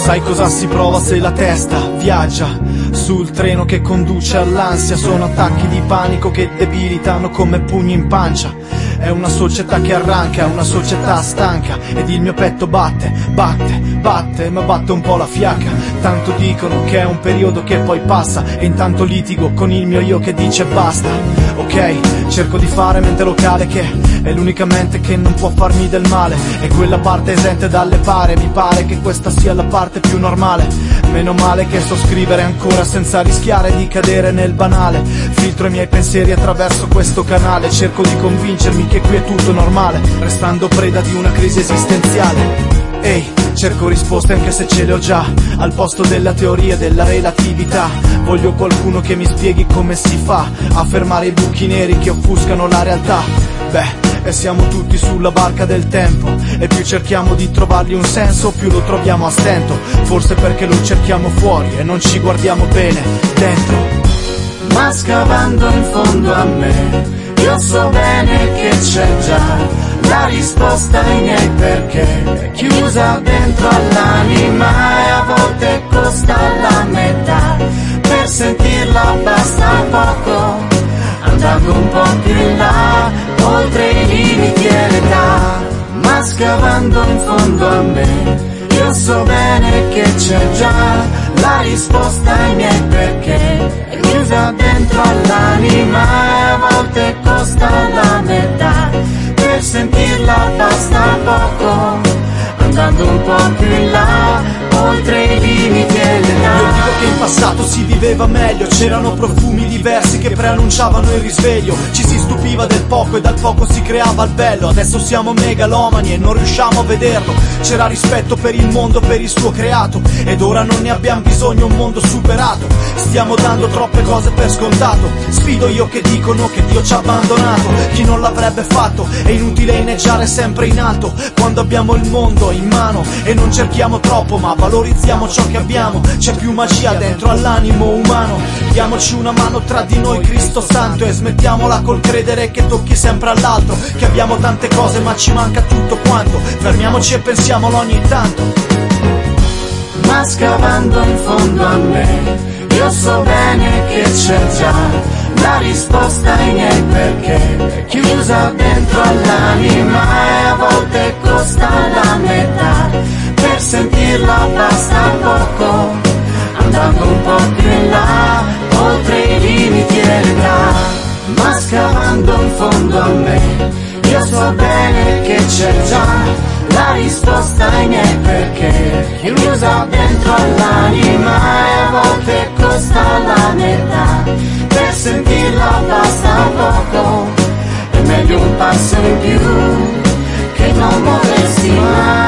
Sai cosa si prova se la testa viaggia sul treno che conduce all'ansia? Sono attacchi di panico che debilitano come pugni in pancia. È una società che arranca, è una società stanca. Ed il mio petto batte, batte, batte, ma batte un po' la fiacca. Tanto dicono che è un periodo che poi passa, e intanto litigo con il mio io che dice basta. Ok, cerco di fare mente locale, che è l'unica mente che non può farmi del male. E quella parte esente dalle pare, mi pare che questa sia la parte più normale. Meno male che so scrivere ancora senza rischiare di cadere nel banale. Filtro i miei pensieri attraverso questo canale, cerco di convincermi che qui è tutto normale, restando preda di una crisi esistenziale. Ehi, cerco risposte anche se ce le ho già, al posto della teoria della relatività. Voglio qualcuno che mi spieghi come si fa a fermare i buchi neri che offuscano la realtà. Beh, e siamo tutti sulla barca del tempo, e più cerchiamo di trovargli un senso, più lo troviamo a stento. Forse perché lo cerchiamo fuori e non ci guardiamo bene dentro. Ma scavando in fondo a me, io so bene che c'è già la risposta ai miei perché, è chiusa dentro all'anima e a volte costa la metà. Per sentirla basta poco, andando un po' più in là, oltre i limiti e l'età. Ma scavando in fondo a me, io so bene che c'è già la risposta ai miei perché, è chiusa dentro all'anima e a volte costa la metà. Per sentirla basta poco, andando un po' più in là, oltre i limiti e l'età. Io dico che in passato si viveva meglio, c'erano profumi diversi che preannunciavano il risveglio. Ci si stupiva del poco e dal poco si creava il bello. Adesso siamo megalomani e non riusciamo a vederlo. C'era rispetto per il mondo, per il suo creato, ed ora non ne abbiamo bisogno, un mondo superato. Stiamo dando troppe cose per scontato. Sfido io che dicono che Dio ci ha abbandonato. Chi non l'avrebbe fatto? È inutile inneggiare sempre in alto quando abbiamo il mondo in mano, e non cerchiamo troppo ma valorizziamo ciò che abbiamo. C'è più magia dentro all'animo umano. Diamoci una mano tra di noi, Cristo santo, e smettiamola col credere che tocchi sempre all'altro, che abbiamo tante cose ma ci manca tutto quanto. Fermiamoci e pensiamolo ogni tanto. Ma scavando in fondo a me, io so bene che c'è già la risposta ai miei perché, è chiusa dentro all'anima e a volte costa la metà. Per sentirla basta poco, andando un po' più in là, oltre i limiti e l'età. Ma scavando in fondo a me, io so bene che c'è già la risposta ai miei perché, chiusa dentro all'anima e a volte costa la metà. Per sentirla basta poco, è meglio un passo in più che non muoversi mai.